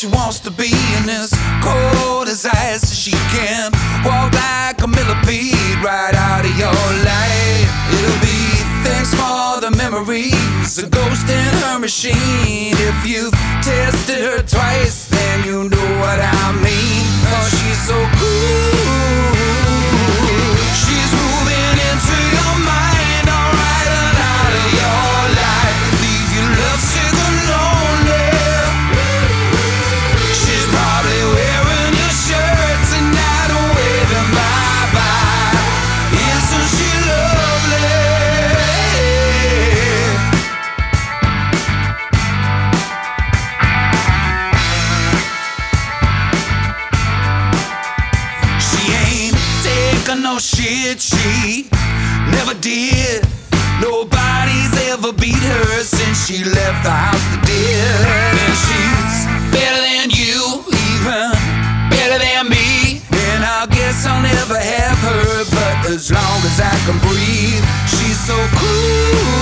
she wants to be in as cold as ice as she can. Walk like a millipede right out of your life. It'll be thanks for the memories, a ghost in her machine. If you've tested her twice, then you know what I mean. Oh, she's so cool. She's moving into your mind, alright, and out of your life. Leave your love sick and lonely. She's probably wearing your shirt tonight and waving bye-bye. Isn't she lovely? No shit, she never did. Nobody's ever beat her since she left the house to dead. And she's better than you, even better than me. And I guess I'll never have her, but as long as I can breathe, she's so cool.